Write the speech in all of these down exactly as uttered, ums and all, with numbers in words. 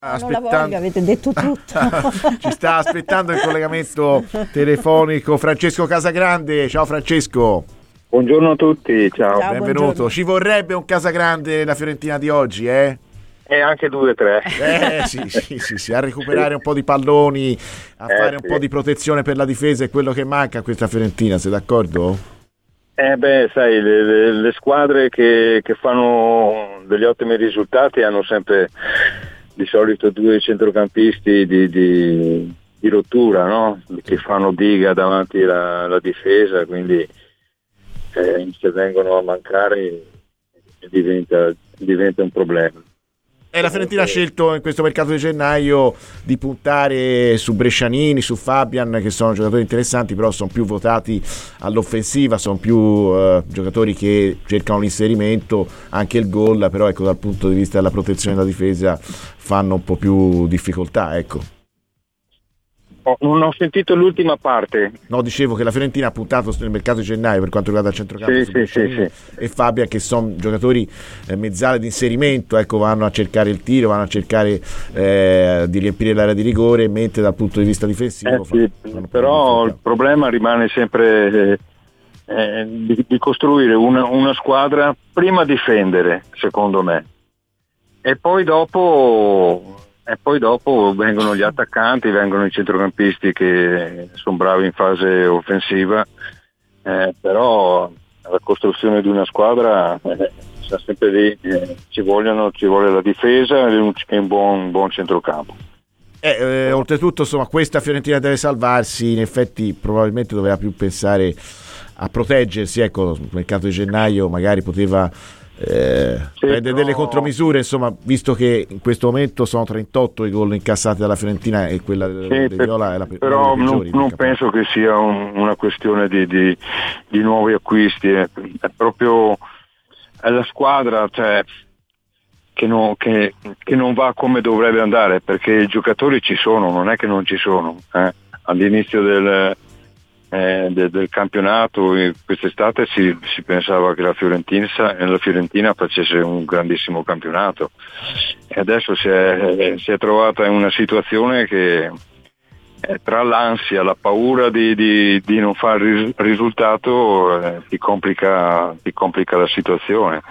Non la voglio, avete detto tutto. Ci sta aspettando il collegamento telefonico Francesco Casagrande. Ciao Francesco. Buongiorno a tutti, ciao. Ciao, Benvenuto. buongiorno. Ci vorrebbe un Casagrande nella Fiorentina di oggi, eh? E anche due o tre. Eh sì, sì, sì, sì, a recuperare un po' di palloni, a Eh, fare un sì. po' di protezione per la difesa, è quello che manca a questa Fiorentina, sei d'accordo? Eh beh, sai, le, le- le squadre che, che fanno degli ottimi risultati hanno sempre di solito due centrocampisti di, di- di rottura, no? Che fanno diga davanti alla, alla difesa, quindi eh, se vengono a mancare diventa, diventa un problema. E la Fiorentina ha scelto in questo mercato di gennaio di puntare su Brescianini, su Fabian, che sono giocatori interessanti, però sono più votati all'offensiva, sono più eh, giocatori che cercano l'inserimento, anche il gol, però ecco, dal punto di vista della protezione della difesa fanno un po' più difficoltà, ecco. Oh, non ho sentito l'ultima parte. No, dicevo che la Fiorentina ha puntato nel mercato di gennaio per quanto riguarda il centrocampo Sì, su sì, Brescianini sì, e Fabian, che sono giocatori eh, mezzale di inserimento, ecco, vanno a cercare il tiro, vanno a cercare eh, di riempire l'area di rigore, mentre dal punto di vista difensivo Eh sì, fanno- fanno un po' però di il difficoltà. problema rimane sempre eh, eh, di, di costruire una, una squadra, prima difendere, secondo me, e poi dopo e poi dopo vengono gli attaccanti, vengono i centrocampisti che sono bravi in fase offensiva, eh, però la costruzione di una squadra eh, sta sempre lì, eh, ci vogliono, ci vuole la difesa e un, e un buon, un buon centrocampo. Eh, eh, oltretutto, insomma, questa Fiorentina deve salvarsi. In effetti, probabilmente doveva più pensare a proteggersi. Ecco, il mercato di gennaio magari poteva eh, Sì, prendere però- delle contromisure. Insomma, visto che in questo momento sono trentotto i gol incassati dalla Fiorentina e quella del Sì, De per- Viola è la pe- una però delle non, peggiori del non campionato. penso che sia un- una questione di, di- di nuovi acquisti, è, è proprio è la squadra, cioè, che, non, che- che non va come dovrebbe andare, perché i giocatori ci sono, non è che non ci sono. eh. All'inizio del, eh, de- del campionato eh, quest'estate si, si pensava che la Fiorentina, la Fiorentina facesse un grandissimo campionato, e adesso si è, si è trovata in una situazione che eh, tra l'ansia, la paura di, di- di non fare ris- risultato eh, ti complica, ti complica la situazione,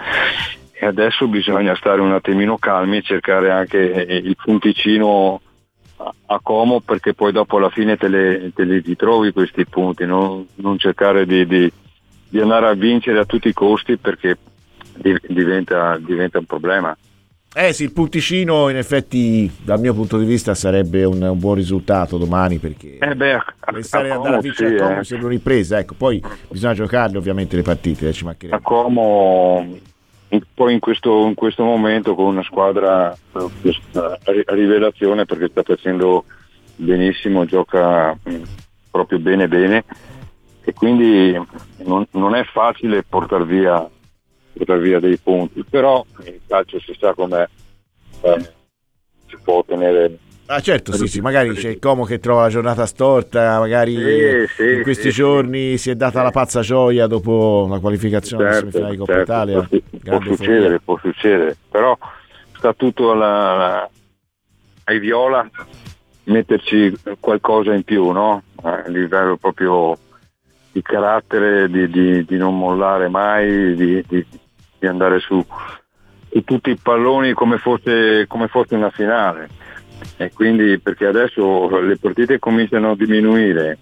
e adesso bisogna stare un attimino calmi e cercare anche il punticino a, a Como, perché poi dopo alla fine te, le, te li ritrovi questi punti, non, non cercare di, di- di andare a vincere a tutti i costi, perché di- diventa, diventa un problema. Eh sì, il punticino in effetti dal mio punto di vista sarebbe un, un buon risultato domani, perché Eh beh, a, a, pensare a ad andare a Como vincere sì, a Como eh. sembra un'impresa. Ecco, poi bisogna giocarle ovviamente le partite, eh, ci a mancherebbe. Como in- poi in questo, in questo momento con una squadra eh, a rivelazione, perché sta facendo benissimo, gioca mh, proprio bene bene, e quindi non, non è facile portare via, portar via dei punti, però il calcio si sa com'è, eh, si può ottenere. Ah certo, sì, sì, magari c'è il Como che trova la giornata storta, magari Sì, sì, in questi sì, giorni sì. si è data la pazza gioia dopo la qualificazione alla Certo, semifinale di Coppa certo, Italia. può, su- può Grande succedere, euforia. può succedere, però sta tutto alla, alla- ai Viola metterci qualcosa in più, no? A livello proprio di carattere, di, di- di non mollare mai, di, di- di andare su, su tutti i palloni come fosse, come fosse una finale. E quindi, perché adesso le partite cominciano a diminuire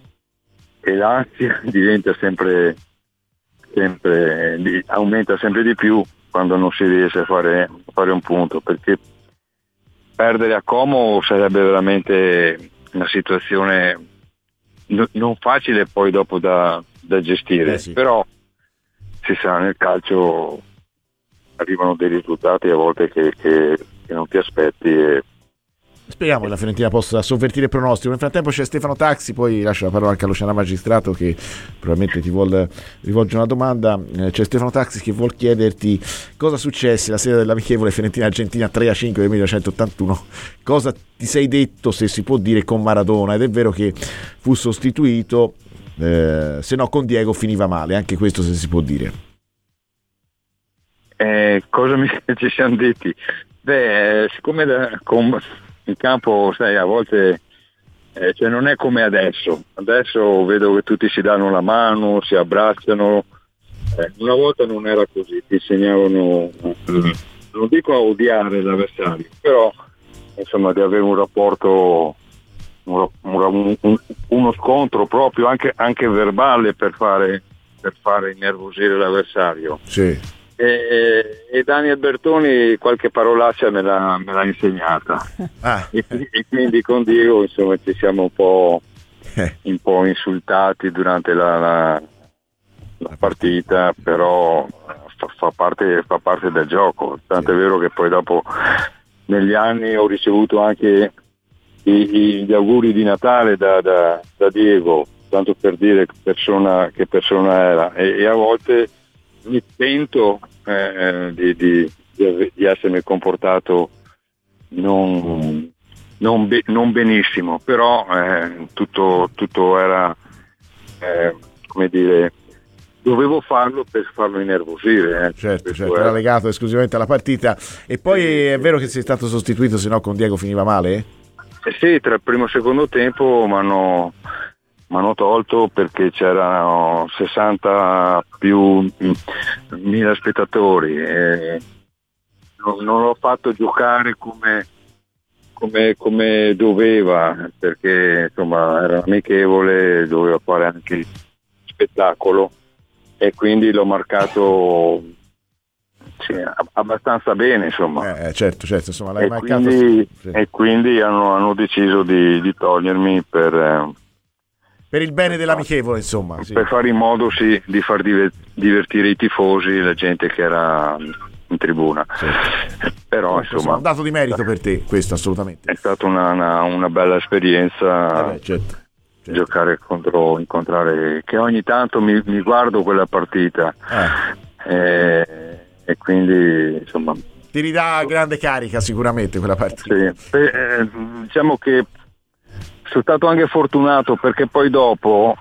e l'ansia diventa sempre, sempre di- aumenta sempre di più quando non si riesce a fare, a fare un punto, perché perdere a Como sarebbe veramente una situazione no- non facile poi dopo da, da gestire, Eh sì. però si sa, nel calcio arrivano dei risultati a volte che, che- che non ti aspetti, e Speriamo che la Fiorentina possa sovvertire il pronostico. Nel frattempo c'è Stefano Taxi, poi lascio la parola anche a Luciana Magistrato che probabilmente ti vuole rivolgere una domanda. Eh, C'è Stefano Taxi che vuol chiederti cosa successe la sera dell'amichevole Fiorentina-Argentina tre a cinque del millenovecentottantuno. Cosa ti sei detto, se si può dire, con Maradona? Ed è vero che fu sostituito, eh, se no con Diego finiva male, anche questo se si può dire. Eh, cosa mi, ci siamo detti? Beh, siccome da, con, in campo, sai, a volte eh, cioè non è come adesso. Adesso vedo che tutti si danno la mano, si abbracciano. Eh, una volta non era così, ti insegnavano, mm. non dico a odiare l'avversario, però insomma di avere un rapporto, un, un, un, uno scontro proprio anche, anche verbale per fare, per fare innervosire l'avversario. Sì. E, e Daniel Bertoni qualche parolaccia me l'ha, me l'ha insegnata. Ah. E, e quindi con Diego insomma ci siamo un po', un po' insultati durante la, la, la partita, però fa, fa, parte, fa parte del gioco, tanto sì. È vero che poi dopo negli anni ho ricevuto anche i, gli auguri di Natale da, da, da Diego, tanto per dire che persona, che persona era, e, e a volte mi pento eh, di, di, di essermi comportato non, non, be, non benissimo, però eh, tutto, tutto era eh, come dire, dovevo farlo per farlo innervosire. Eh. Certo, certo, era legato esclusivamente alla partita. E poi sì, è vero che sei stato sostituito, se no con Diego finiva male? Eh sì, tra il primo e il secondo tempo mi hanno mi hanno tolto perché c'erano sessanta più mila spettatori e non, non l'ho fatto giocare come, come, come doveva, perché insomma era amichevole, doveva fare anche spettacolo e quindi l'ho marcato sì, abbastanza bene, insomma. Eh, certo, certo, insomma, l'hai e marcato. Quindi, sì. E quindi hanno, hanno deciso di, di togliermi per... Eh, per il bene dell'amichevole, insomma. Sì. Per fare in modo sì, di far divertire i tifosi, la gente che era in tribuna. Sì. Però oh, insomma, un dato di merito per te, questo assolutamente. È stata una, una, una bella esperienza. Eh beh, certo, certo. Giocare contro, incontrare, che ogni tanto mi, mi guardo quella partita eh. e, e quindi insomma ti ridà grande carica sicuramente quella partita. Sì. Eh, diciamo che sono stato anche fortunato perché poi dopo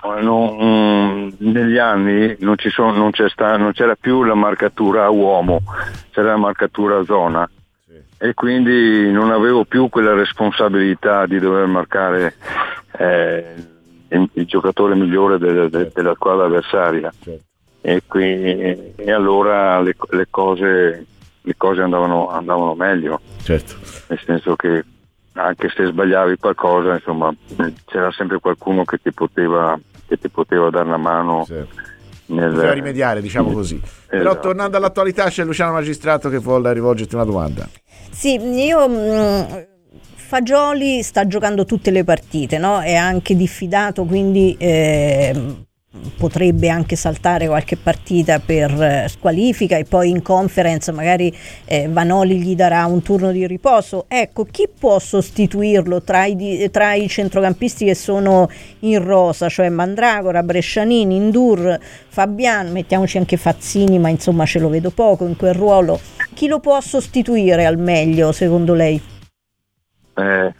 non, negli anni non, ci sono, non, c'è sta, non c'era più la marcatura a uomo, c'era la marcatura a zona, sì. E quindi non avevo più quella responsabilità di dover marcare eh, il, il giocatore migliore de, de, certo. della squadra avversaria, certo. e, qui, e allora le, le cose, le cose andavano, andavano meglio, certo. Nel senso che anche se sbagliavi qualcosa, insomma, c'era sempre qualcuno che ti poteva, che ti poteva dare una mano. Sì. Nel... Poteva rimediare, diciamo così. Esatto. Però tornando all'attualità c'è Luciano Magistrato che vuole rivolgerti una domanda. Sì, io mh, Fagioli sta giocando tutte le partite, no? È anche diffidato, quindi eh, potrebbe anche saltare qualche partita per eh, squalifica e poi in conference magari eh, Vanoli gli darà un turno di riposo. Ecco, chi può sostituirlo tra i, tra i centrocampisti che sono in rosa, cioè Mandragora, Brescianini, Indur, Fabian, mettiamoci anche Fazzini, ma insomma ce lo vedo poco in quel ruolo. Chi lo può sostituire al meglio secondo lei? Eh,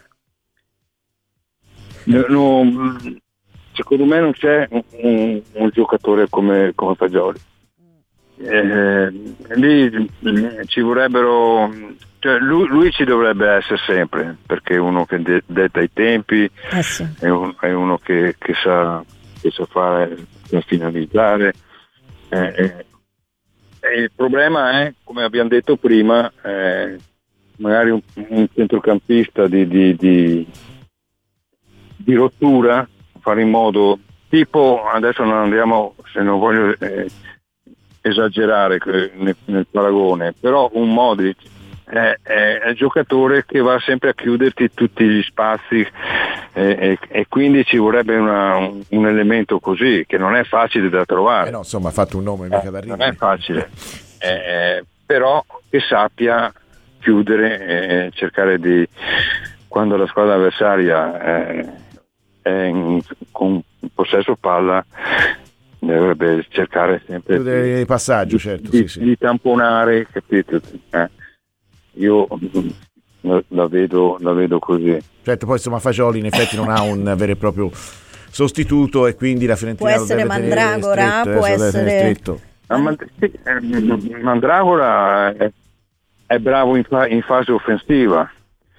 no, no, secondo me non c'è un, un, un giocatore come, come Fagioli. Eh, lì ci vorrebbero, cioè lui, lui ci dovrebbe essere sempre, perché è uno che de, detta i tempi, eh sì. è, un, è uno che, che sa che sa fare, sa finalizzare. Eh, eh, e il problema è, come abbiamo detto prima, eh, magari un, un centrocampista di, di, di, di rottura, fare in modo, tipo, adesso non andiamo, se non voglio eh, esagerare nel, nel paragone, però un Modric è, è, è il giocatore che va sempre a chiuderti tutti gli spazi eh, e, e quindi ci vorrebbe una, un, un elemento così, che non è facile da trovare. Eh no, insomma, ha fatto un nome mica eh, da ridere. Non è facile, eh, però che sappia chiudere e cercare di, quando la squadra avversaria eh, è in, con possesso palla, dovrebbe cercare sempre chiudere di, i passaggi, di, certo, di, sì, sì. di tamponare, capito? Eh, io la vedo, la vedo così. Certo, poi insomma Fagioli in effetti non ha un vero e proprio sostituto e quindi la Fiorentina può essere Mandragora, stretto, può essere ah, ma, sì, eh, Mandragora è, è bravo in, fa, in fase offensiva,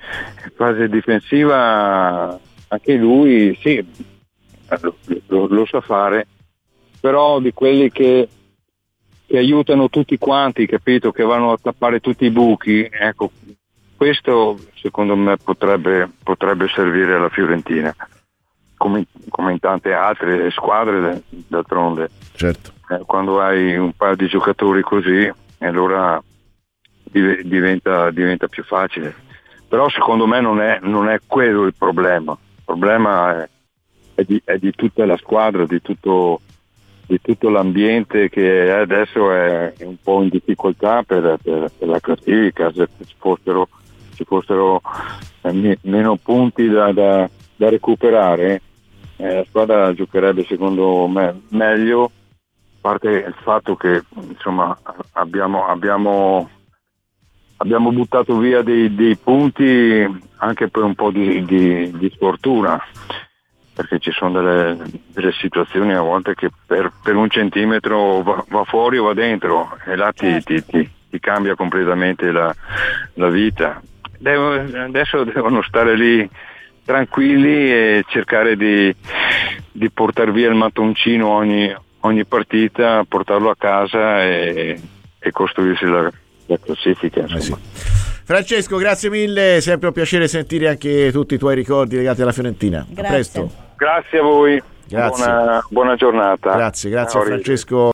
in fase difensiva anche lui sì, lo, lo, lo sa fare, però di quelli che, che aiutano tutti quanti, capito, che vanno a tappare tutti i buchi, ecco, questo secondo me potrebbe, potrebbe servire alla Fiorentina, come, come in tante altre squadre d'altronde. Certo. Eh, quando hai un paio di giocatori così, allora div- diventa, diventa più facile. Però secondo me non è, non è quello il problema. Il problema è, è, di, è di tutta la squadra, di tutto, di tutto l'ambiente che adesso è un po' in difficoltà per, per, per la classifica. Se ci fossero ci fossero eh, meno punti da, da, da recuperare, eh, la squadra giocherebbe secondo me meglio, a parte il fatto che insomma abbiamo, abbiamo, abbiamo buttato via dei, dei punti anche per un po' di, di, di sfortuna, perché ci sono delle, delle situazioni a volte che per, per un centimetro va, va fuori o va dentro, e là ti, ti, ti, ti cambia completamente la, la vita. Devo, adesso devono stare lì tranquilli e cercare di, di portare via il mattoncino ogni, ogni partita, portarlo a casa e, e costruirsi la, la classifica. Eh sì. Francesco, grazie mille, sempre un piacere sentire anche tutti i tuoi ricordi legati alla Fiorentina. Grazie. A presto. Grazie a voi. Grazie. Buona, buona giornata. Grazie, grazie Ciao, a Francesco.